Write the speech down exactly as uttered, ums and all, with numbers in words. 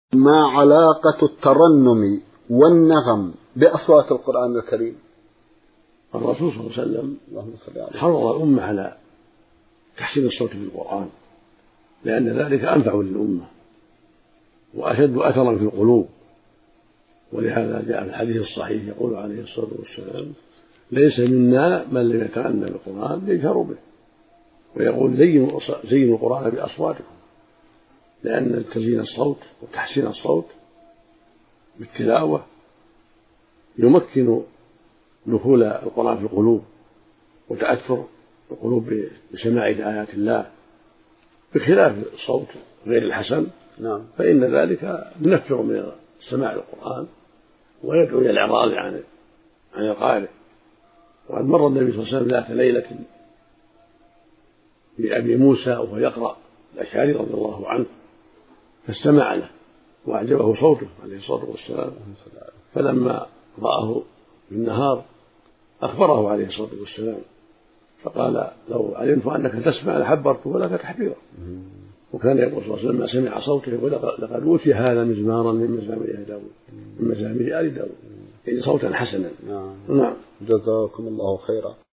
ما علاقة الترنم والنغم بأصوات القرآن الكريم؟ الرسول صلى الله عليه وسلم حرض الأمة على تحسين الصوت بالقرآن، لأن ذلك أنفع للأمة وأشد أثرا في القلوب. ولهذا جاء في الحديث الصحيح يقول عليه الصلاة والسلام: ليس منا من لم يتغنى بالقرآن يجهر به، ويقول زينوا القرآن بأصواتكم، لأن تزيين الصوت وتحسين الصوت بالتلاوة يمكن دخول القرآن في القلوب وتأثر القلوب بسماع آيات الله، بخلاف الصوت غير الحسن. نعم. فإن ذلك ينفر من سماع القرآن ويدعو إلى الإعراض عن عن القارئ. وقد مر النبي صلى الله عليه وسلم ذات ليلة بأبي موسى وهو يقرأ الأشعري رضي الله عنه، فاستمع له وأعجبه صوته عليه الصلاة والسلام، فلما رآه في النهار أخبره عليه الصلاة والسلام فقال: لو علمت أنك تسمع لحبرته ولك تحبيرا. وكان يقول صلى الله عليه وسلم: ما سمع صوته يقول لقد أوتي هذا مزمارا من مزامير آل داود من مزامير آل داود، يعني صوتا حسنا. نعم. نعم. جزاكم الله خيرا.